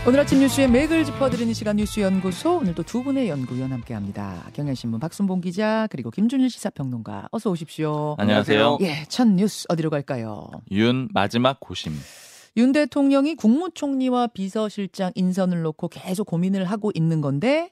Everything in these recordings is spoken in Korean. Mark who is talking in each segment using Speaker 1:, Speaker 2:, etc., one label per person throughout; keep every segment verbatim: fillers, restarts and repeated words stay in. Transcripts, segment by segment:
Speaker 1: 오늘 아침 뉴스의 맥을 짚어드리는 시간 뉴스연구소, 오늘도 두 분의 연구위원 함께합니다. 경향신문 박순봉 기자, 그리고 김준일 시사평론가, 어서 오십시오.
Speaker 2: 안녕하세요.
Speaker 1: 예, 첫 뉴스 어디로 갈까요?
Speaker 2: 윤 마지막 고심.
Speaker 1: 윤 대통령이 국무총리와 비서실장 인선을 놓고 계속 고민을 하고 있는 건데,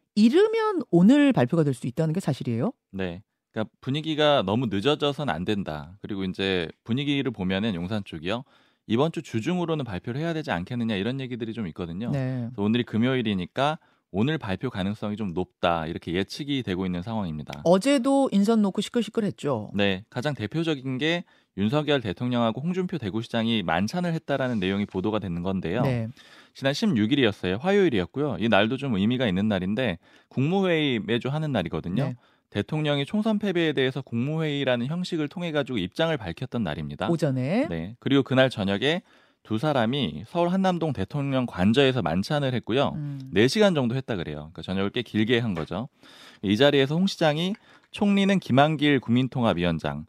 Speaker 1: 이르면 오늘 발표가 될 수 있다는 게 사실이에요?
Speaker 2: 네. 그러니까 분위기가 너무 늦어져서는 안 된다. 그리고 이제 분위기를 보면은 용산 쪽이요, 이번 주 주중으로는 발표를 해야 되지 않겠느냐, 이런 얘기들이 좀 있거든요.
Speaker 1: 네.
Speaker 2: 그래서 오늘이 금요일이니까 오늘 발표 가능성이 좀 높다, 이렇게 예측이 되고 있는 상황입니다.
Speaker 1: 어제도 인선 놓고 시끌시끌했죠.
Speaker 2: 네, 가장 대표적인 게 윤석열 대통령하고 홍준표 대구시장이 만찬을 했다라는 내용이 보도가 되는 건데요.
Speaker 1: 네.
Speaker 2: 지난 십육 일이었어요. 화요일이었고요. 이 날도 좀 의미가 있는 날인데, 국무회의 매주 하는 날이거든요.
Speaker 1: 네.
Speaker 2: 대통령이 총선 패배에 대해서 국무회의라는 형식을 통해 가지고 입장을 밝혔던 날입니다.
Speaker 1: 오전에.
Speaker 2: 네. 그리고 그날 저녁에 두 사람이 서울 한남동 대통령 관저에서 만찬을 했고요.
Speaker 1: 음.
Speaker 2: 네 시간 정도 했다 그래요. 그러니까 저녁을 꽤 길게 한 거죠. 이 자리에서 홍 시장이 총리는 김한길 국민통합위원장,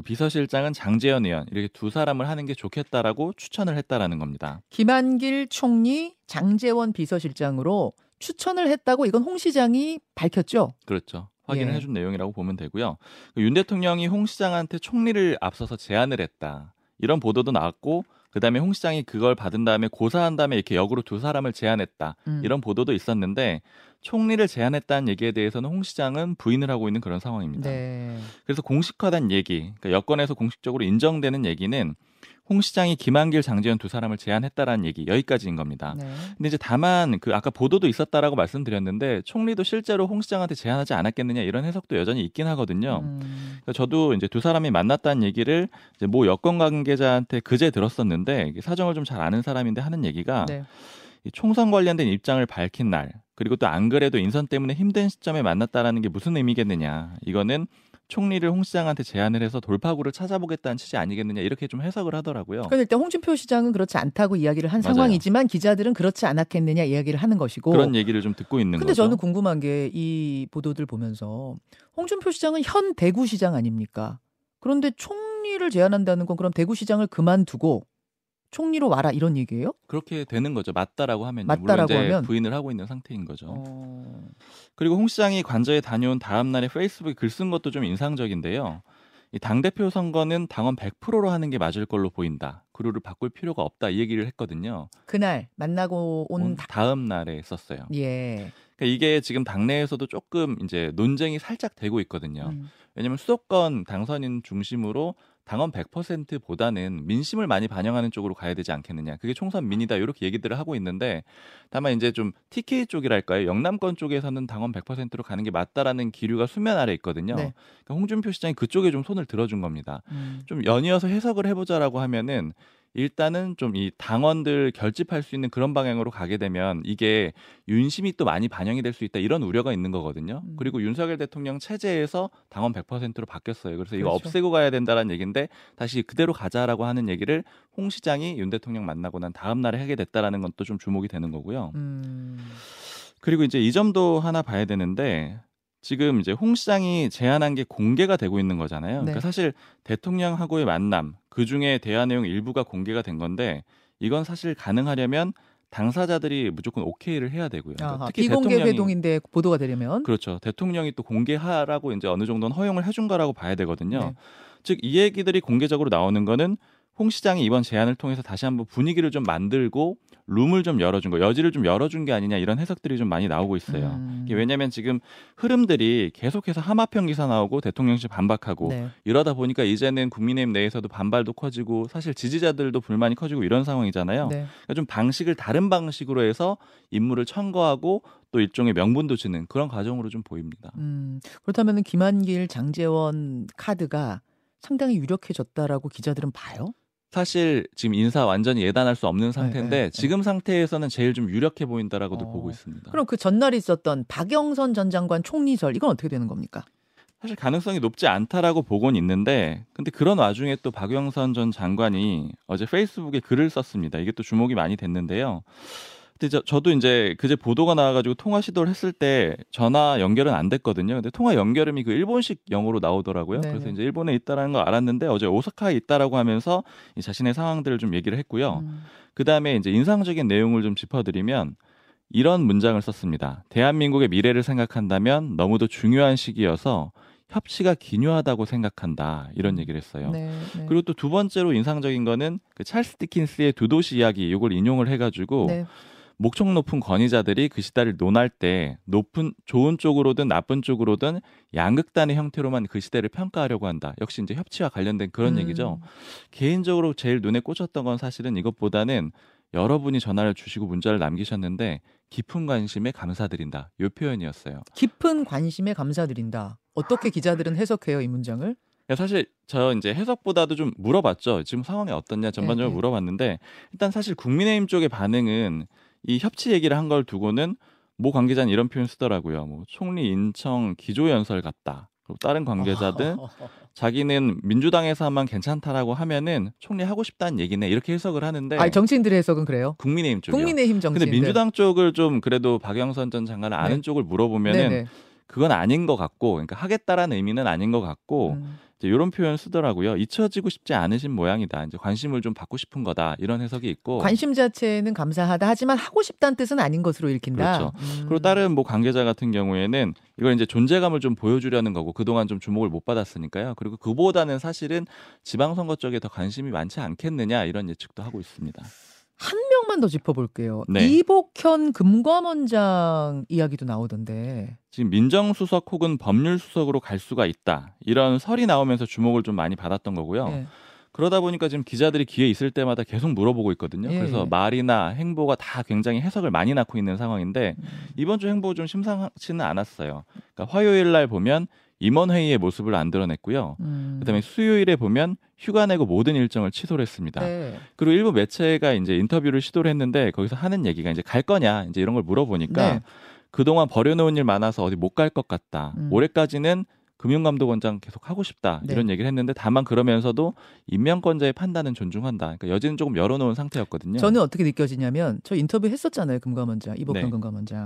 Speaker 2: 비서실장은 장제원 의원, 이렇게 두 사람을 하는 게 좋겠다라고 추천을 했다라는 겁니다.
Speaker 1: 김한길 총리, 장제원 비서실장으로 추천을 했다고, 이건 홍 시장이 밝혔죠?
Speaker 2: 그렇죠. 확인을
Speaker 1: 예.
Speaker 2: 해준 내용이라고 보면 되고요. 윤 대통령이 홍 시장한테 총리를 앞서서 제안을 했다, 이런 보도도 나왔고, 그다음에 홍 시장이 그걸 받은 다음에 고사한 다음에 이렇게 역으로 두 사람을 제안했다,
Speaker 1: 음.
Speaker 2: 이런 보도도 있었는데, 총리를 제안했다는 얘기에 대해서는 홍 시장은 부인을 하고 있는 그런 상황입니다.
Speaker 1: 네.
Speaker 2: 그래서 공식화된 얘기, 그러니까 여권에서 공식적으로 인정되는 얘기는 홍 시장이 김한길, 장제원 두 사람을 제안했다라는 얘기, 여기까지인 겁니다.
Speaker 1: 네.
Speaker 2: 근데 이제 다만 그 아까 보도도 있었다라고 말씀드렸는데, 총리도 실제로 홍 시장한테 제안하지 않았겠느냐, 이런 해석도 여전히 있긴 하거든요.
Speaker 1: 음.
Speaker 2: 그러니까 저도 이제 두 사람이 만났다는 얘기를 이제 모 여권 관계자한테 그제 들었었는데, 이게 사정을 좀 잘 아는 사람인데 하는 얘기가,
Speaker 1: 네.
Speaker 2: 이 총선 관련된 입장을 밝힌 날, 그리고 또 안 그래도 인선 때문에 힘든 시점에 만났다라는 게 무슨 의미겠느냐, 이거는 총리를 홍 시장한테 제안을 해서 돌파구를 찾아보겠다는 취지 아니겠느냐, 이렇게 좀 해석을 하더라고요.
Speaker 1: 그런데 일단 홍준표 시장은 그렇지 않다고 이야기를 한
Speaker 2: 맞아요.
Speaker 1: 상황이지만, 기자들은 그렇지 않았겠느냐 이야기를 하는 것이고.
Speaker 2: 그런 얘기를 좀 듣고 있는
Speaker 1: 근데
Speaker 2: 거죠.
Speaker 1: 저는 궁금한 게, 이 보도들 보면서 홍준표 시장은 현 대구시장 아닙니까? 그런데 총리를 제안한다는 건 그럼 대구시장을 그만두고 총리로 와라, 이런 얘기예요?
Speaker 2: 그렇게 되는 거죠. 맞다라고 하면요.
Speaker 1: 맞다라고
Speaker 2: 물론 이제
Speaker 1: 하면?
Speaker 2: 부인을 하고 있는 상태인 거죠.
Speaker 1: 어...
Speaker 2: 그리고 홍 시장이 관저에 다녀온 다음 날에 페이스북에 글 쓴 것도 좀 인상적인데요. 이 당대표 선거는 당원 백 퍼센트로 하는 게 맞을 걸로 보인다, 구루를 바꿀 필요가 없다, 이 얘기를 했거든요.
Speaker 1: 그날 만나고 온,
Speaker 2: 온
Speaker 1: 다...
Speaker 2: 다음 날에 썼어요.
Speaker 1: 예.
Speaker 2: 그러니까 이게 지금 당내에서도 조금 이제 논쟁이 살짝 되고 있거든요.
Speaker 1: 음.
Speaker 2: 왜냐하면 수도권 당선인 중심으로 당원 백 퍼센트보다는 민심을 많이 반영하는 쪽으로 가야 되지 않겠느냐, 그게 총선 민이다, 이렇게 얘기들을 하고 있는데, 다만 이제 좀 티케이 쪽이랄까요, 영남권 쪽에서는 당원 백 퍼센트로 가는 게 맞다라는 기류가 수면 아래 있거든요.
Speaker 1: 네.
Speaker 2: 그러니까 홍준표 시장이 그쪽에 좀 손을 들어준 겁니다.
Speaker 1: 음.
Speaker 2: 좀 연이어서 해석을 해보자라고 하면은, 일단은 좀 이 당원들 결집할 수 있는 그런 방향으로 가게 되면 이게 윤심이 또 많이 반영이 될 수 있다, 이런 우려가 있는 거거든요.
Speaker 1: 음.
Speaker 2: 그리고 윤석열 대통령 체제에서 당원 백 퍼센트로 바뀌었어요. 그래서 이거
Speaker 1: 그렇죠.
Speaker 2: 없애고 가야 된다는 얘기인데, 다시 그대로 가자라고 하는 얘기를 홍 시장이 윤 대통령 만나고 난 다음 날에 하게 됐다라는 건 또 좀 주목이 되는 거고요.
Speaker 1: 음.
Speaker 2: 그리고 이제 이 점도 하나 봐야 되는데, 지금 이제 홍 시장이 제안한 게 공개가 되고 있는 거잖아요.
Speaker 1: 네.
Speaker 2: 그러니까 사실 대통령하고의 만남, 그 중에 대화 내용 일부가 공개가 된 건데, 이건 사실 가능하려면 당사자들이 무조건 오케이를 해야 되고요. 그러니까
Speaker 1: 아하,
Speaker 2: 특히
Speaker 1: 비공개
Speaker 2: 대통령이,
Speaker 1: 회동인데 보도가 되려면.
Speaker 2: 그렇죠. 대통령이 또 공개하라고 이제 어느 정도는 허용을 해준 거라고 봐야 되거든요.
Speaker 1: 네.
Speaker 2: 즉 이 얘기들이 공개적으로 나오는 거는 홍 시장이 이번 제안을 통해서 다시 한번 분위기를 좀 만들고 룸을 좀 열어준 거, 여지를 좀 열어준 게 아니냐, 이런 해석들이 좀 많이 나오고 있어요.
Speaker 1: 음.
Speaker 2: 이게 왜냐하면 지금 흐름들이 계속해서 하마평 기사 나오고 대통령실 반박하고,
Speaker 1: 네.
Speaker 2: 이러다 보니까 이제는 국민의힘 내에서도 반발도 커지고 사실 지지자들도 불만이 커지고 이런 상황이잖아요.
Speaker 1: 네.
Speaker 2: 그러니까 좀 방식을 다른 방식으로 해서 인물을 천거하고 또 일종의 명분도 주는 그런 과정으로 좀 보입니다.
Speaker 1: 음. 그렇다면 김한길, 장제원 카드가 상당히 유력해졌다라고 기자들은 봐요?
Speaker 2: 사실 지금 인사 완전히 예단할 수 없는 상태인데,
Speaker 1: 네, 네,
Speaker 2: 지금 상태에서는 제일 좀 유력해 보인다라고도
Speaker 1: 어.
Speaker 2: 보고 있습니다.
Speaker 1: 그럼 그 전날에 있었던 박영선 전 장관 총리설, 이건 어떻게 되는 겁니까?
Speaker 2: 사실 가능성이 높지 않다라고 보고는 있는데, 근데 그런 와중에 또 박영선 전 장관이 어제 페이스북에 글을 썼습니다. 이게 또 주목이 많이 됐는데요. 그때 저, 저도 이제 그제 보도가 나와가지고 통화 시도를 했을 때 전화 연결은 안 됐거든요. 근데 통화 연결음이 그 일본식 영어로 나오더라고요.
Speaker 1: 네네.
Speaker 2: 그래서 이제 일본에 있다라는 걸 알았는데 어제 오사카에 있다라고 하면서 이 자신의 상황들을 좀 얘기를 했고요.
Speaker 1: 음.
Speaker 2: 그 다음에 이제 인상적인 내용을 좀 짚어드리면 이런 문장을 썼습니다. 대한민국의 미래를 생각한다면 너무도 중요한 시기여서 협치가 기묘하다고 생각한다. 이런 얘기를 했어요.
Speaker 1: 네, 네.
Speaker 2: 그리고 또 두 번째로 인상적인 거는 그 찰스 디킨스의 두 도시 이야기 이걸 인용을 해가지고
Speaker 1: 네.
Speaker 2: 목청 높은 권위자들이 그 시대를 논할 때 높은 좋은 쪽으로든 나쁜 쪽으로든 양극단의 형태로만 그 시대를 평가하려고 한다. 역시 이제 협치와 관련된 그런
Speaker 1: 음.
Speaker 2: 얘기죠. 개인적으로 제일 눈에 꽂혔던 건 사실은 이것보다는 여러분이 전화를 주시고 문자를 남기셨는데 깊은 관심에 감사드린다. 이 표현이었어요.
Speaker 1: 깊은 관심에 감사드린다. 어떻게 기자들은 해석해요, 이 문장을?
Speaker 2: 사실 저 이제 해석보다도 좀 물어봤죠. 지금 상황이 어떻냐 전반적으로
Speaker 1: 네, 네.
Speaker 2: 물어봤는데 일단 사실 국민의힘 쪽의 반응은 이 협치 얘기를 한 걸 두고는 모 관계자는 이런 표현 쓰더라고요. 뭐 총리 인청 기조연설 같다. 그리고 다른 관계자들 자기는 민주당에서만 괜찮다라고 하면은 총리 하고 싶다는 얘기네 이렇게 해석을 하는데.
Speaker 1: 아, 정치인들의 해석은 그래요?
Speaker 2: 국민의힘 쪽이요.
Speaker 1: 국민의힘 정치인들.
Speaker 2: 근데 민주당 쪽을 좀 그래도 박영선 전 장관을 아는
Speaker 1: 네.
Speaker 2: 쪽을 물어보면은
Speaker 1: 네네.
Speaker 2: 그건 아닌 것 같고, 그러니까 하겠다라는 의미는 아닌 것 같고.
Speaker 1: 음.
Speaker 2: 이제 이런 표현 쓰더라고요. 잊혀지고 싶지 않으신 모양이다. 이제 관심을 좀 받고 싶은 거다. 이런 해석이 있고.
Speaker 1: 관심 자체는 감사하다. 하지만 하고 싶다는 뜻은 아닌 것으로 읽힌다.
Speaker 2: 그렇죠.
Speaker 1: 음.
Speaker 2: 그리고 다른 뭐 관계자 같은 경우에는 이걸 이제 존재감을 좀 보여주려는 거고 그동안 좀 주목을 못 받았으니까요. 그리고 그보다는 사실은 지방선거 쪽에 더 관심이 많지 않겠느냐 이런 예측도 하고 있습니다.
Speaker 1: 한 명만 더 짚어볼게요.
Speaker 2: 네.
Speaker 1: 이복현 금감원장 이야기도 나오던데.
Speaker 2: 지금 민정수석 혹은 법률수석으로 갈 수가 있다. 이런 설이 나오면서 주목을 좀 많이 받았던 거고요.
Speaker 1: 예.
Speaker 2: 그러다 보니까 지금 기자들이 기회 있을 때마다 계속 물어보고 있거든요.
Speaker 1: 예,
Speaker 2: 그래서
Speaker 1: 예.
Speaker 2: 말이나 행보가 다 굉장히 해석을 많이 낳고 있는 상황인데
Speaker 1: 음.
Speaker 2: 이번 주 행보 좀 심상치는 않았어요. 그러니까 화요일 날 보면 임원회의의 모습을 안 드러냈고요.
Speaker 1: 음.
Speaker 2: 그다음에 수요일에 보면 휴가 내고 모든 일정을 취소를 했습니다.
Speaker 1: 네.
Speaker 2: 그리고 일부 매체가 이제 인터뷰를 시도를 했는데 거기서 하는 얘기가 이제 갈 거냐 이제 이런 걸 물어보니까
Speaker 1: 네.
Speaker 2: 그동안 버려놓은 일 많아서 어디 못 갈 것 같다.
Speaker 1: 음.
Speaker 2: 올해까지는 금융감독원장 계속 하고 싶다.
Speaker 1: 네.
Speaker 2: 이런 얘기를 했는데 다만 그러면서도 임명권자의 판단은 존중한다. 그러니까 여지는 조금 열어놓은 상태였거든요.
Speaker 1: 저는 어떻게 느껴지냐면 저 인터뷰 했었잖아요. 금감원장. 이복현
Speaker 2: 네.
Speaker 1: 금감원장.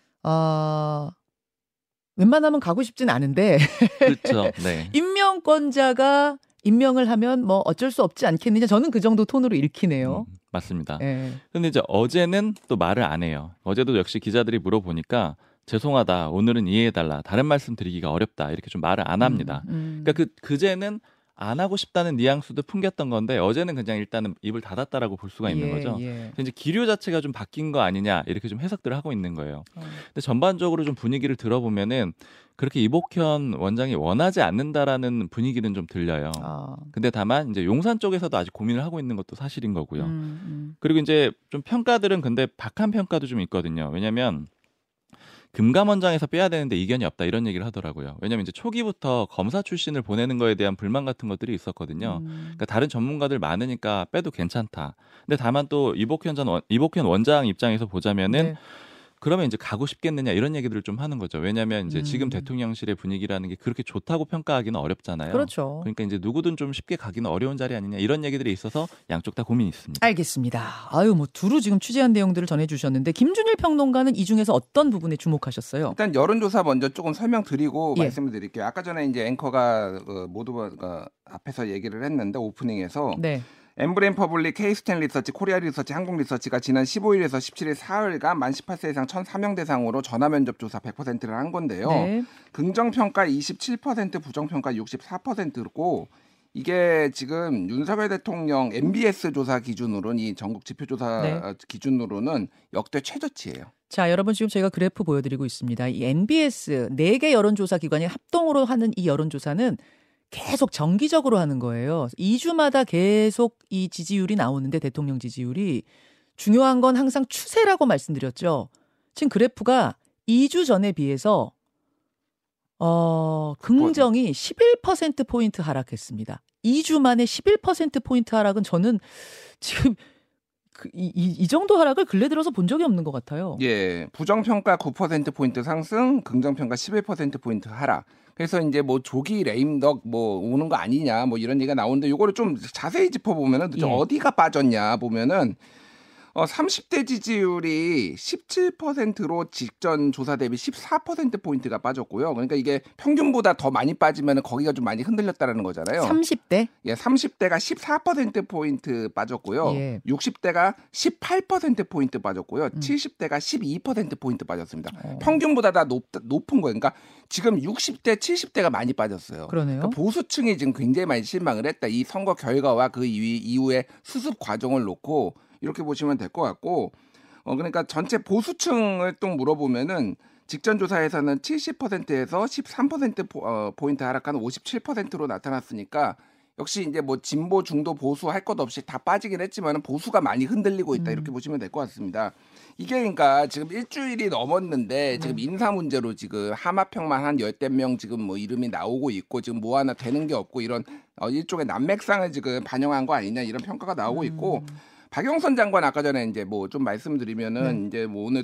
Speaker 1: 아, 웬만하면 가고 싶진 않은데
Speaker 2: 그렇죠. 네.
Speaker 1: 임명권자가 임명을 하면 뭐 어쩔 수 없지 않겠느냐. 저는 그 정도 톤으로 읽히네요.
Speaker 2: 음, 맞습니다.
Speaker 1: 예.
Speaker 2: 근데 이제 어제는 또 말을 안 해요. 어제도 역시 기자들이 물어보니까 죄송하다. 오늘은 이해해달라. 다른 말씀 드리기가 어렵다. 이렇게 좀 말을 안 합니다.
Speaker 1: 음, 음.
Speaker 2: 그러니까 그 그제는 안 하고 싶다는 뉘앙스도 풍겼던 건데 어제는 그냥 일단은 입을 닫았다라고 볼 수가 있는
Speaker 1: 예,
Speaker 2: 거죠.
Speaker 1: 예.
Speaker 2: 그래서 이제 기류 자체가 좀 바뀐 거 아니냐 이렇게 좀 해석들을 하고 있는 거예요.
Speaker 1: 어.
Speaker 2: 근데 전반적으로 좀 분위기를 들어보면은 그렇게 이복현 원장이 원하지 않는다라는 분위기는 좀 들려요.
Speaker 1: 아.
Speaker 2: 근데 다만 이제 용산 쪽에서도 아직 고민을 하고 있는 것도 사실인 거고요.
Speaker 1: 음, 음.
Speaker 2: 그리고 이제 좀 평가들은 근데 박한 평가도 좀 있거든요. 왜냐하면 금감원장에서 빼야 되는데 이견이 없다 이런 얘기를 하더라고요. 왜냐하면 이제 초기부터 검사 출신을 보내는 거에 대한 불만 같은 것들이 있었거든요.
Speaker 1: 음.
Speaker 2: 그러니까 다른 전문가들 많으니까 빼도 괜찮다. 근데 다만 또 이복현 전 원, 이복현 원장 입장에서 보자면은
Speaker 1: 네.
Speaker 2: 그러면 이제 가고 싶겠느냐 이런 얘기들을 좀 하는 거죠. 왜냐하면 이제
Speaker 1: 음.
Speaker 2: 지금 대통령실의 분위기라는 게 그렇게 좋다고 평가하기는 어렵잖아요.
Speaker 1: 그렇죠.
Speaker 2: 그러니까 이제 누구든 좀 쉽게 가기는 어려운 자리 아니냐 이런 얘기들이 있어서 양쪽 다 고민이 있습니다.
Speaker 1: 알겠습니다. 아유, 뭐 두루 지금 취재한 내용들을 전해주셨는데 김준일 평론가는 이 중에서 어떤 부분에 주목하셨어요?
Speaker 3: 일단 여론조사 먼저 조금 설명드리고
Speaker 1: 예.
Speaker 3: 말씀을 드릴게요. 아까 전에 이제 앵커가 그 모두가 앞에서 얘기를 했는데 오프닝에서
Speaker 1: 네.
Speaker 3: 엠브레인 퍼블릭, K스탠 리서치, 코리아 리서치, 한국 리서치가 지난 십오일에서 십칠일 사흘간 만 십팔 세 이상 천사 명 대상으로 전화 면접 조사 백 퍼센트를 한 건데요.
Speaker 1: 네.
Speaker 3: 긍정평가 이십칠 퍼센트, 부정평가 육십사 퍼센트고 이게 지금 윤석열 대통령 엠비에스 조사 기준으로는 이 전국 지표조사
Speaker 1: 네.
Speaker 3: 기준으로는 역대 최저치예요.
Speaker 1: 자, 여러분 지금 저희가 그래프 보여드리고 있습니다. 이 엠비에스 네 개 여론조사 기관이 합동으로 하는 이 여론조사는 계속 정기적으로 하는 거예요. 이 주마다 계속 이 지지율이 나오는데 대통령 지지율이 중요한 건 항상 추세라고 말씀드렸죠. 지금 그래프가 이 주 전에 비해서 어, 긍정이 십일 퍼센트 포인트 하락했습니다. 이 주 만에 십일 퍼센트 포인트 하락은 저는 지금 그, 이, 이, 이 정도 하락을 근래 들어서 본 적이 없는 것 같아요.
Speaker 3: 예, 부정평가 구 퍼센트 포인트 상승, 긍정평가 십일 퍼센트 포인트 하락. 그래서 이제 뭐 조기 레임덕 뭐 오는 거 아니냐 뭐 이런 얘기가 나오는데 요거를 좀 자세히 짚어보면은
Speaker 1: 예.
Speaker 3: 어디가 빠졌냐 보면은 어, 삼십 대 지지율이 십칠 퍼센트로 직전 조사 대비 십사 퍼센트포인트가 빠졌고요. 그러니까 이게 평균보다 더 많이 빠지면 거기가 좀 많이 흔들렸다는 거잖아요.
Speaker 1: 삼십 대?
Speaker 3: 예, 삼십 대가 십사 퍼센트포인트 빠졌고요.
Speaker 1: 예.
Speaker 3: 육십 대가 십팔 퍼센트포인트 빠졌고요.
Speaker 1: 음.
Speaker 3: 칠십 대가 십이 퍼센트포인트 빠졌습니다.
Speaker 1: 어.
Speaker 3: 평균보다 다 높, 높은 거예요. 그러니까 지금 육십 대, 칠십 대가 많이 빠졌어요.
Speaker 1: 그러네요.
Speaker 3: 그러니까 보수층이 지금 굉장히 많이 실망을 했다. 이 선거 결과와 그 이후의 수습 과정을 놓고 이렇게 보시면 될 것 같고, 어 그러니까 전체 보수층을 또 물어보면은 직전 조사에서는 칠십 퍼센트에서 십삼 퍼센트 포, 어, 포인트 하락한 오십칠 퍼센트로 나타났으니까 역시 이제 뭐 진보 중도 보수 할 것 없이 다 빠지긴 했지만 보수가 많이 흔들리고 있다 이렇게 음. 보시면 될 것 같습니다. 이게 그러니까 지금 일주일이 넘었는데 지금 인사 문제로 지금 하마평만 한 열댓 명 지금 뭐 이름이 나오고 있고 지금 뭐 하나 되는 게 없고 이런 어, 일종의 난맥상을 지금 반영한 거 아니냐 이런 평가가 나오고 있고. 음. 박영선 장관 아까 전에 이제 뭐 좀 말씀드리면은 네. 이제 뭐 오늘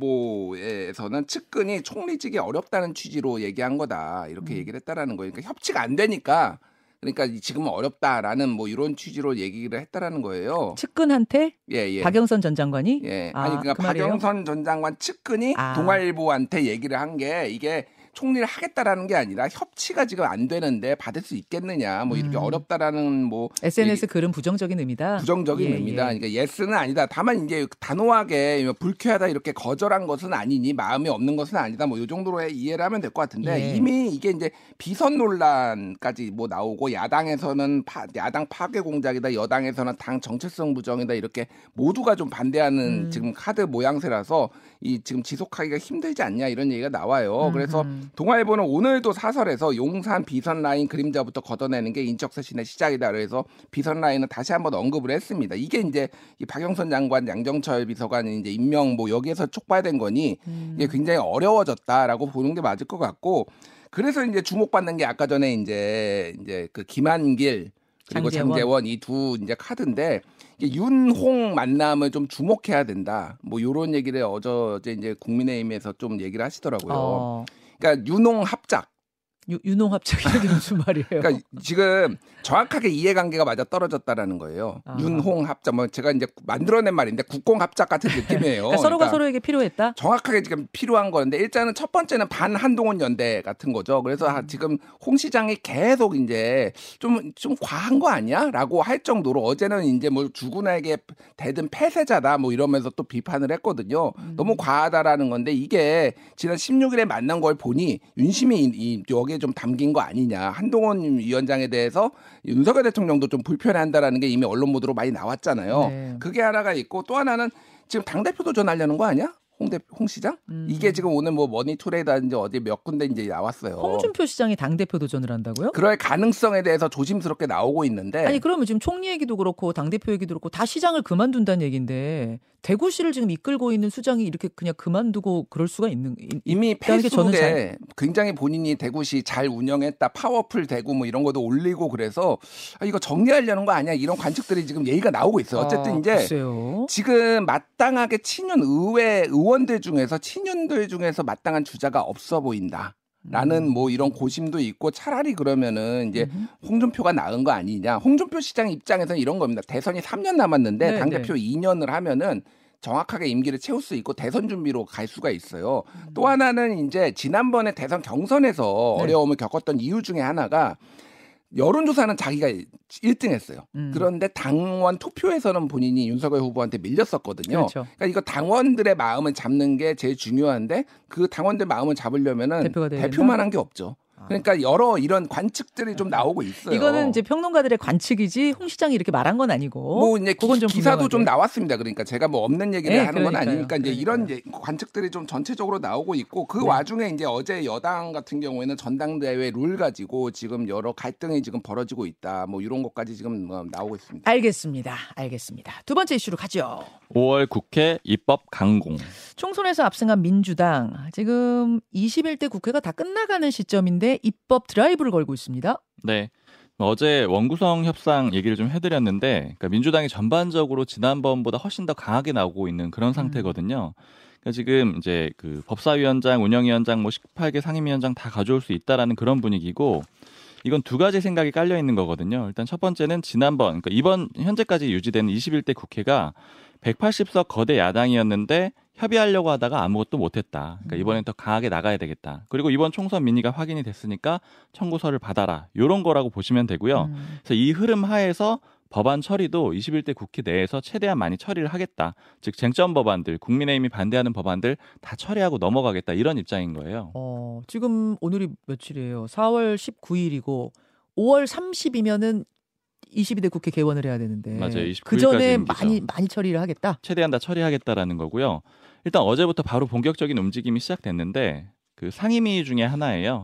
Speaker 3: 동아일보에서는 측근이 총리직이 어렵다는 취지로 얘기한 거다 이렇게 음. 얘기를 했다라는 거예요. 그러니까 협치가 안 되니까 그러니까 지금은 어렵다라는 뭐 이런 취지로 얘기를 했다라는 거예요.
Speaker 1: 측근한테?
Speaker 3: 예, 예.
Speaker 1: 박영선 전 장관이?
Speaker 3: 예. 아니 그러니까 그 박영선 전 장관 측근이 아. 동아일보한테 얘기를 한 게 이게 총리를 하겠다라는 게 아니라 협치가 지금 안 되는데 받을 수 있겠느냐 뭐 이렇게 음. 어렵다라는 뭐
Speaker 1: 에스엔에스 얘기, 글은 부정적인 의미다.
Speaker 3: 부정적인
Speaker 1: 예,
Speaker 3: 의미다.
Speaker 1: 예.
Speaker 3: 그러니까 예스는 아니다. 다만 이제 단호하게 불쾌하다 이렇게 거절한 것은 아니니 마음이 없는 것은 아니다. 뭐 이 정도로 이해를 하면 될 것 같은데 예. 이미 이게 이제 비선 논란까지 뭐 나오고 야당에서는 파, 야당 파괴 공작이다. 여당에서는 당 정체성 부정이다. 이렇게 모두가 좀 반대하는 음. 지금 카드 모양새라서 이 지금 지속하기가 힘들지 않냐 이런 얘기가 나와요. 음. 그래서 동아일보는 오늘도 사설에서 용산 비선 라인 그림자부터 걷어내는 게 인적쇄신의 시작이다. 그래서 비선 라인을 다시 한번 언급을 했습니다. 이게 이제 이 박영선 장관, 양정철 비서관이 이제 임명 뭐 여기에서 촉발된 거니 음. 이게 굉장히 어려워졌다라고 보는 게 맞을 것 같고 그래서 이제 주목받는 게 아까 전에 이제 이제 그 김한길 그리고 장제원, 장제원 이 두 이제 카드인데 윤홍 만남을 좀 주목해야 된다. 뭐 이런 얘기를 어제 이제 국민의힘에서 좀 얘기를 하시더라고요. 어. 그러니까 윤홍 합작.
Speaker 1: 유, 윤홍 합작이 무슨 말이에요?
Speaker 3: 그러니까 지금 정확하게 이해관계가 맞아 떨어졌다라는 거예요. 아. 윤홍 합작. 뭐 제가 이제 만들어낸 말인데 국공 합작 같은 느낌이에요.
Speaker 1: 그러니까 서로가 그러니까 서로에게 필요했다.
Speaker 3: 정확하게 지금 필요한 건데 일단은 첫 번째는 반 한동훈 연대 같은 거죠. 그래서 음. 지금 홍 시장이 계속 이제 좀 좀 과한 거 아니야?라고 할 정도로 어제는 이제 뭐 주군에게 대든 폐쇄자다 뭐 이러면서 또 비판을 했거든요. 음. 너무 과하다라는 건데 이게 지난 십육 일에 만난 걸 보니 윤심이 이 여기에 좀 담긴 거 아니냐. 한동훈 위원장에 대해서 윤석열 대통령도 좀 불편해한다라는 게 이미 언론 보도로 많이 나왔잖아요. 네. 그게 하나가 있고 또 하나는 지금 당대표 도전하려는 거 아니야? 홍, 대, 홍 시장? 음. 이게 지금 오늘 뭐 머니투데이라든지 어디 몇 군데 이제 나왔어요.
Speaker 1: 홍준표 시장이 당대표 도전을 한다고요?
Speaker 3: 그럴 가능성에 대해서 조심스럽게 나오고 있는데.
Speaker 1: 아니 그러면 지금 총리 얘기도 그렇고 당대표 얘기도 그렇고 다 시장을 그만둔다는 얘기인데 대구시를 지금 이끌고 있는 수장이 이렇게 그냥 그만두고 그럴 수가 있는
Speaker 3: 이미 페이스북에 굉장히 본인이 대구시 잘 운영했다 파워풀 대구 뭐 이런 것도 올리고 그래서 아, 이거 정리하려는 거 아니야 이런 관측들이 지금 얘기가 나오고 있어요. 어쨌든
Speaker 1: 아,
Speaker 3: 이제
Speaker 1: 글쎄요.
Speaker 3: 지금 마땅하게 친윤 의회 의원들 중에서 친윤들 중에서 마땅한 주자가 없어 보인다. 라는 뭐 이런 고심도 있고 차라리 그러면은 이제 홍준표가 나은 거 아니냐. 홍준표 시장 입장에서는 이런 겁니다. 대선이 삼 년 남았는데 네, 당대표 네. 이 년을 하면은 정확하게 임기를 채울 수 있고 대선 준비로 갈 수가 있어요. 음. 또 하나는 이제 지난번에 대선 경선에서 네. 어려움을 겪었던 이유 중에 하나가 여론조사는 자기가 일 등 했어요. 음. 그런데 당원 투표에서는 본인이 윤석열 후보한테 밀렸었거든요.
Speaker 1: 그렇죠.
Speaker 3: 그러니까 이거 당원들의 마음을 잡는 게 제일 중요한데 그 당원들 마음을 잡으려면은 대표만 한 게 없죠. 그러니까 여러 이런 관측들이 좀 나오고 있어요.
Speaker 1: 이거는 이제 평론가들의 관측이지 홍 시장이 이렇게 말한 건 아니고.
Speaker 3: 뭐 이제 그건 기, 좀 기사도 좀 나왔습니다. 그러니까 제가 뭐 없는 얘기를 네, 하는 건 그러니까요. 아니니까 이제 그러니까요. 이런 관측들이 좀 전체적으로 나오고 있고 그 네. 와중에 이제 어제 여당 같은 경우에는 전당대회 룰 가지고 지금 여러 갈등이 지금 벌어지고 있다. 뭐 이런 것까지 지금 뭐 나오고 있습니다.
Speaker 1: 알겠습니다. 알겠습니다. 두 번째 이슈로 가죠.
Speaker 2: 오월 국회 입법 강공.
Speaker 1: 총선에서 압승한 민주당. 지금 이십일 대 국회가 다 끝나가는 시점인데 입법 드라이브를 걸고 있습니다.
Speaker 2: 네. 어제 원구성 협상 얘기를 좀 해드렸는데 그러니까 민주당이 전반적으로 지난번보다 훨씬 더 강하게 나오고 있는 그런 상태거든요. 그러니까 지금 이제 그 법사위원장, 운영위원장, 뭐 십팔 개 상임위원장 다 가져올 수 있다라는 그런 분위기고 이건 두 가지 생각이 깔려 있는 거거든요. 일단 첫 번째는 지난번, 그러니까 이번 현재까지 유지되는 이십일 대 국회가 백팔십 석 거대 야당이었는데 협의하려고 하다가 아무것도 못했다. 그러니까 이번엔 더 강하게 나가야 되겠다. 그리고 이번 총선 민의가 확인이 됐으니까 청구서를 받아라. 이런 거라고 보시면 되고요.
Speaker 1: 음.
Speaker 2: 그래서 이 흐름 하에서 법안 처리도 이십일 대 국회 내에서 최대한 많이 처리를 하겠다. 즉 쟁점 법안들, 국민의힘이 반대하는 법안들 다 처리하고 넘어가겠다. 이런 입장인 거예요.
Speaker 1: 어, 지금 오늘이 며칠이에요? 사월 십구일이고 오월 삼십이면은 이십이 대 국회 개원을 해야 되는데
Speaker 2: 맞아요. 이십구 일까지
Speaker 1: 그 전에
Speaker 2: 임기죠.
Speaker 1: 많이 많이 처리를 하겠다.
Speaker 2: 최대한 다 처리하겠다라는 거고요. 일단 어제부터 바로 본격적인 움직임이 시작됐는데 그 상임위 중에 하나예요.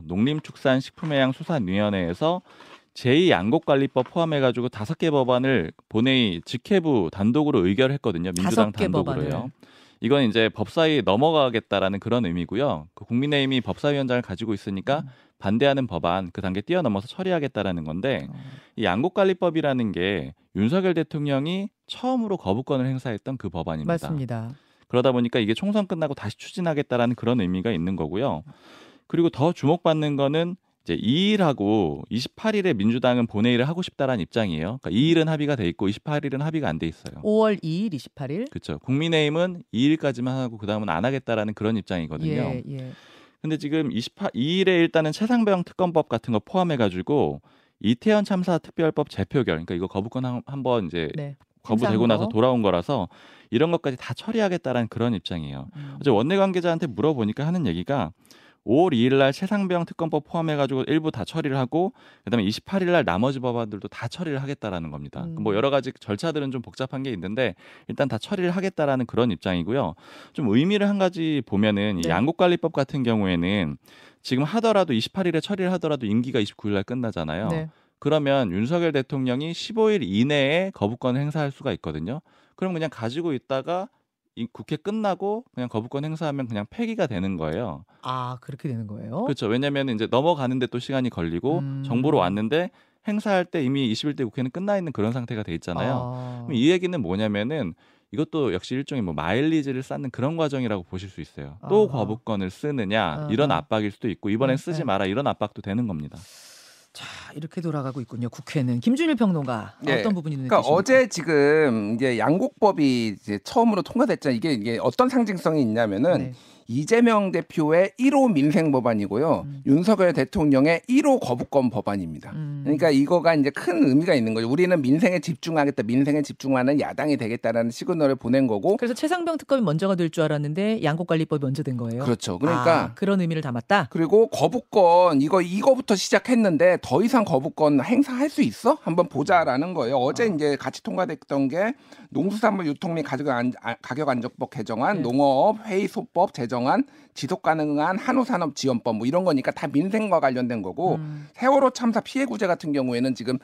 Speaker 2: 농림축산식품해양수산위원회에서 제이 양곡관리법 포함해가지고 다섯 개 법안을 본회의 직회부 단독으로 의결했거든요. 민주당
Speaker 1: 다섯 개
Speaker 2: 단독으로요.
Speaker 1: 법안을.
Speaker 2: 이건 이제 법사위에 넘어가겠다라는 그런 의미고요. 그 국민의힘이 법사위원장을 가지고 있으니까
Speaker 1: 음.
Speaker 2: 반대하는 법안 그 단계 뛰어넘어서 처리하겠다라는 건데
Speaker 1: 어.
Speaker 2: 이 양곡관리법이라는 게 윤석열 대통령이 처음으로 거부권을 행사했던 그 법안입니다.
Speaker 1: 맞습니다.
Speaker 2: 그러다 보니까 이게 총선 끝나고 다시 추진하겠다라는 그런 의미가 있는 거고요. 그리고 더 주목받는 거는 이제 이 일하고 이십팔 일에 민주당은 본회의를 하고 싶다라는 입장이에요. 그러니까 이 일은 합의가 돼 있고 이십팔 일은 합의가 안 돼 있어요.
Speaker 1: 오월 이일, 이십팔일.
Speaker 2: 그렇죠. 국민의힘은 이 일까지만 하고 그다음은 안 하겠다라는 그런 입장이거든요.
Speaker 1: 예, 예.
Speaker 2: 근데 지금 이십팔, 이 일에 일단은 최상병 특검법 같은 거 포함해가지고 이태원 참사 특별법 재표결, 그러니까 이거 거부권 한- 한번 이제
Speaker 1: 네.
Speaker 2: 거부되고
Speaker 1: 행사한
Speaker 2: 나서
Speaker 1: 거.
Speaker 2: 돌아온 거라서 이런 것까지 다 처리하겠다라는 그런 입장이에요.
Speaker 1: 음.
Speaker 2: 어제 원내 관계자한테 물어보니까 하는 얘기가 오월 이일 날 최상병 특검법 포함해가지고 일부 다 처리를 하고 그다음에 이십팔 일 날 나머지 법안들도 다 처리를 하겠다라는 겁니다.
Speaker 1: 음.
Speaker 2: 뭐 여러 가지 절차들은 좀 복잡한 게 있는데 일단 다 처리를 하겠다라는 그런 입장이고요. 좀 의미를 한 가지 보면은 이
Speaker 1: 네.
Speaker 2: 양곡관리법 같은 경우에는 지금 하더라도 이십팔 일에 처리를 하더라도 임기가 이십구 일 날 끝나잖아요.
Speaker 1: 네.
Speaker 2: 그러면 윤석열 대통령이 십오 일 이내에 거부권을 행사할 수가 있거든요. 그럼 그냥 가지고 있다가 이 국회 끝나고 그냥 거부권 행사하면 그냥 폐기가 되는 거예요.
Speaker 1: 아, 그렇게 되는 거예요?
Speaker 2: 그렇죠. 왜냐하면 이제 넘어가는데 또 시간이 걸리고
Speaker 1: 음.
Speaker 2: 정보로 왔는데 행사할 때 이미 이십일 대 국회는 끝나 있는 그런 상태가 돼 있잖아요.
Speaker 1: 아.
Speaker 2: 그럼 이 얘기는 뭐냐면은 이것도 역시 일종의 뭐 마일리지를 쌓는 그런 과정이라고 보실 수 있어요. 또
Speaker 1: 아하.
Speaker 2: 거부권을 쓰느냐
Speaker 1: 아하.
Speaker 2: 이런 압박일 수도 있고 이번엔
Speaker 1: 네,
Speaker 2: 쓰지
Speaker 1: 네.
Speaker 2: 마라 이런 압박도 되는 겁니다.
Speaker 1: 자, 이렇게 돌아가고 있군요. 국회는 김준일 평론가
Speaker 3: 네.
Speaker 1: 어떤 부분이 눈에
Speaker 3: 그러니까
Speaker 1: 띄십니까?
Speaker 3: 어제 지금 이제 양곡법이 이제 처음으로 통과됐잖아요. 이게 이게 어떤 상징성이 있냐면은
Speaker 1: 네.
Speaker 3: 이재명 대표의 일 호 민생 법안이고요.
Speaker 1: 음.
Speaker 3: 윤석열 대통령의 일 호 거부권 법안입니다.
Speaker 1: 음.
Speaker 3: 그러니까 이거가 이제 큰 의미가 있는 거죠. 우리는 민생에 집중하겠다, 민생에 집중하는 야당이 되겠다라는 시그널을 보낸 거고.
Speaker 1: 그래서 최상병 특검이 먼저가 될 줄 알았는데 양곡관리법이 먼저 된 거예요.
Speaker 3: 그렇죠. 그러니까
Speaker 1: 아, 그런 의미를 담았다.
Speaker 3: 그리고 거부권 이거 이거부터 시작했는데 더 이상 거부권 행사할 수 있어? 한번 보자라는 거예요. 어제
Speaker 1: 어.
Speaker 3: 이제 같이 통과됐던 게 농수산물 유통 및 가격, 안, 아, 가격 안정법 개정안,
Speaker 1: 네.
Speaker 3: 농어업 회의소법 제정안, 지속 가능한 한우산업 지원법 뭐 이런 거니까 다 민생과 관련된 거고
Speaker 1: 음.
Speaker 3: 세월호 참사 피해 구제 같은 경우에는 지금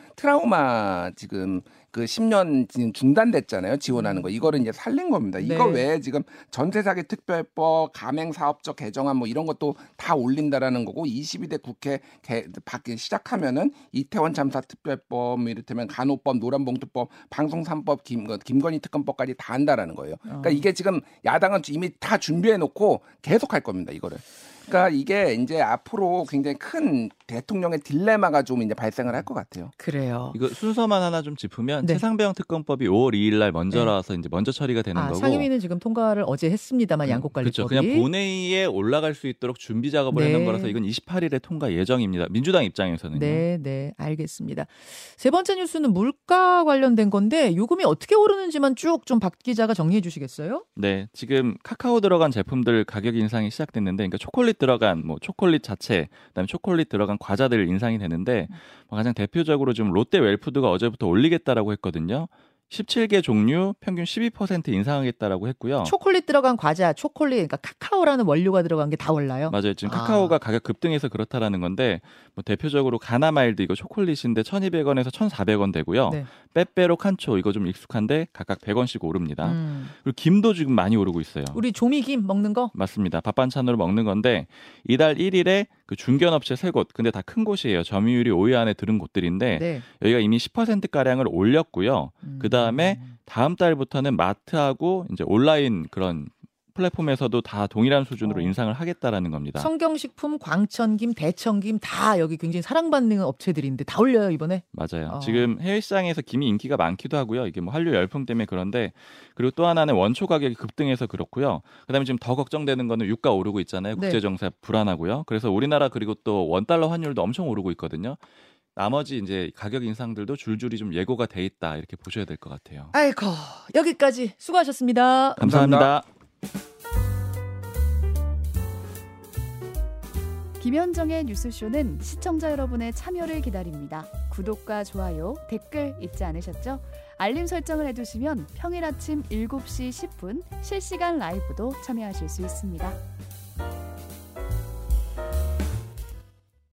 Speaker 3: 트라우마 지금 그 십 년 중단됐잖아요. 지원하는 거. 이거를 이제 살린 겁니다. 이거
Speaker 1: 네.
Speaker 3: 외에 지금 전세사기 특별법, 가맹사업적 개정안 뭐 이런 것도 다 올린다라는 거고 이십이 대 국회 개, 받기 시작하면은 이태원 참사 특별법, 이를테면 간호법, 노란봉투법, 방송삼법, 김, 김건희 특검법까지 다 한다라는 거예요. 그러니까
Speaker 1: 어.
Speaker 3: 이게 지금 야당은 이미 다 준비해 놓고 계속 할 겁니다. 이거를. 그러니까 이게 이제 앞으로 굉장히 큰 대통령의 딜레마가 좀 이제 발생을 할 것 같아요.
Speaker 1: 그래요.
Speaker 2: 이거 순서만 하나 좀 짚으면
Speaker 1: 네.
Speaker 2: 최상병 특검법이 오월 이일 날 먼저라서 이제 먼저 처리가 되는
Speaker 1: 아,
Speaker 2: 거고.
Speaker 1: 상임위는 지금 통과를 어제 했습니다만 양곡관리법이.
Speaker 2: 그렇죠. 그냥 본회의에 올라갈 수 있도록 준비 작업을
Speaker 1: 네.
Speaker 2: 해놓은 거라서 이건 이십팔 일에 통과 예정입니다. 민주당 입장에서는요.
Speaker 1: 네, 네, 알겠습니다. 세 번째 뉴스는 물가 관련된 건데 요금이 어떻게 오르는지만 쭉 좀 박 기자가 정리해 주시겠어요?
Speaker 2: 네, 지금 카카오 들어간 제품들 가격 인상이 시작됐는데, 그러니까 초콜릿 들어간 뭐 초콜릿 자체, 그다음에 초콜릿 들어간 과자들 인상이 되는데 가장 대표적으로 지금 롯데 웰푸드가 어제부터 올리겠다라고 했거든요. 십칠 개 종류 평균 십이 퍼센트 인상하겠다라고 했고요.
Speaker 1: 초콜릿 들어간 과자, 초콜릿, 그러니까 카카오라는 원료가 들어간 게 다 올라요?
Speaker 2: 맞아요. 지금
Speaker 1: 아.
Speaker 2: 카카오가 가격 급등해서 그렇다라는 건데 뭐 대표적으로 가나마일드 이거 초콜릿인데 천이백 원에서 천사백 원 되고요.
Speaker 1: 네.
Speaker 2: 빼빼로 칸초 이거 좀 익숙한데 각각 백 원씩 오릅니다.
Speaker 1: 음.
Speaker 2: 그리고 김도 지금 많이 오르고 있어요.
Speaker 1: 우리 조미김 먹는 거?
Speaker 2: 맞습니다. 밥 반찬으로 먹는 건데 이달 일 일에 그 중견업체 세 곳, 근데 다 큰 곳이에요. 점유율이 오 위 안에 들은 곳들인데
Speaker 1: 네.
Speaker 2: 여기가 이미 십 퍼센트 가량을 올렸고요.
Speaker 1: 음.
Speaker 2: 그 다음에 다음 달부터는 마트하고 이제 온라인 그런 플랫폼에서도 다 동일한 수준으로
Speaker 1: 어.
Speaker 2: 인상을 하겠다라는 겁니다.
Speaker 1: 성경식품, 광천김, 대청김 다 여기 굉장히 사랑받는 업체들인데 다 올려요 이번에.
Speaker 2: 맞아요.
Speaker 1: 어.
Speaker 2: 지금 해외 시장에서 김이 인기가 많기도 하고요. 이게 뭐 한류 열풍 때문에 그런데 그리고 또 하나는 원초 가격이 급등해서 그렇고요. 그다음에 지금 더 걱정되는 거는 유가 오르고 있잖아요.
Speaker 1: 네.
Speaker 2: 국제 정세 불안하고요. 그래서 우리나라 그리고 또 원달러 환율도 엄청 오르고 있거든요. 나머지 이제 가격 인상들도 줄줄이 좀 예고가 돼 있다 이렇게 보셔야 될 것 같아요.
Speaker 1: 아이고 여기까지 수고하셨습니다.
Speaker 2: 감사합니다.
Speaker 4: 김현정의 뉴스쇼는 시청자 여러분의 참여를 기다립니다. 구독과 좋아요, 댓글 잊지 않으셨죠? 알림 설정을 해두시면 평일 아침 일곱 시 십 분 실시간 라이브도 참여하실 수 있습니다.